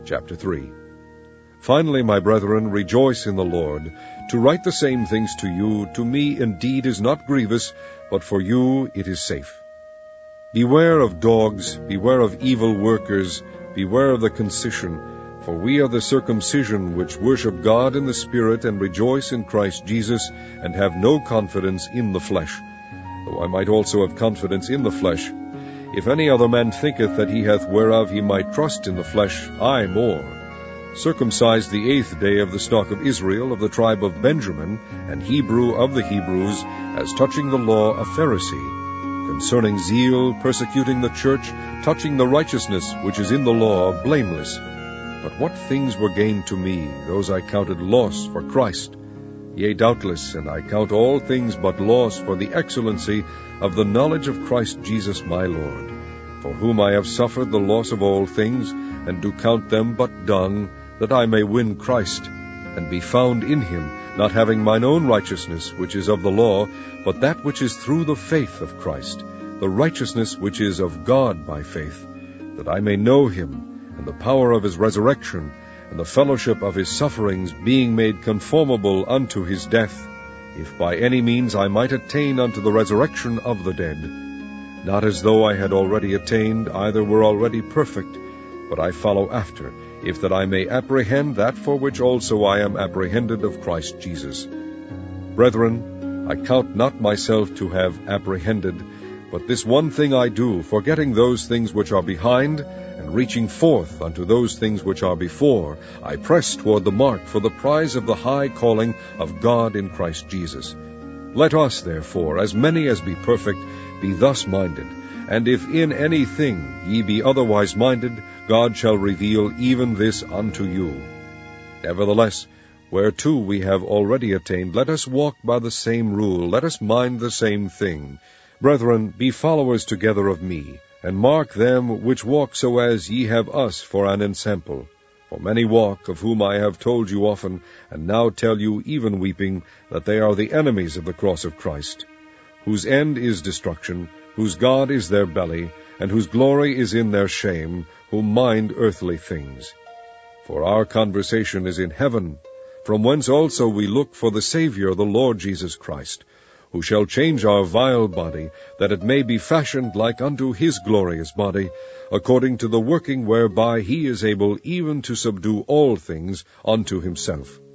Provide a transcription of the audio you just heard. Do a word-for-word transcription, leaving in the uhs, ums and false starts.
Chapter three. Finally, my brethren, rejoice in the Lord. To write the same things to you, to me indeed is not grievous, but for you it is safe. Beware of dogs, beware of evil workers, beware of the concision, for we are the circumcision which worship God in the Spirit and rejoice in Christ Jesus, and have no confidence in the flesh, though I might also have confidence in the flesh. If any other man thinketh that he hath whereof he might trust in the flesh, I more. Circumcised the eighth day of the stock of Israel, of the tribe of Benjamin, and Hebrew of the Hebrews, as touching the law a Pharisee, concerning zeal, persecuting the church, touching the righteousness which is in the law, blameless. But what things were gained to me, those I counted loss for Christ. Yea, doubtless, and I count all things but loss for the excellency of the knowledge of Christ Jesus my Lord, for whom I have suffered the loss of all things, and do count them but dung, that I may win Christ, and be found in him, not having mine own righteousness, which is of the law, but that which is through the faith of Christ, the righteousness which is of God by faith, that I may know him, and the power of his resurrection, and the fellowship of his sufferings, being made conformable unto his death, if by any means I might attain unto the resurrection of the dead. Not as though I had already attained, either were already perfect, but I follow after, if that I may apprehend that for which also I am apprehended of Christ Jesus. Brethren, I count not myself to have apprehended, but this one thing I do, forgetting those things which are behind, and reaching forth unto those things which are before, I press toward the mark for the prize of the high calling of God in Christ Jesus. Let us, therefore, as many as be perfect, be thus minded. And if in any thing ye be otherwise minded, God shall reveal even this unto you. Nevertheless, whereto we have already attained, let us walk by the same rule, let us mind the same thing. Brethren, be followers together of me, and mark them which walk so as ye have us for an ensample. For many walk, of whom I have told you often, and now tell you even weeping, that they are the enemies of the cross of Christ, whose end is destruction, whose God is their belly, and whose glory is in their shame, who mind earthly things. For our conversation is in heaven, from whence also we look for the Saviour, the Lord Jesus Christ, who shall change our vile body, that it may be fashioned like unto his glorious body, according to the working whereby he is able even to subdue all things unto himself.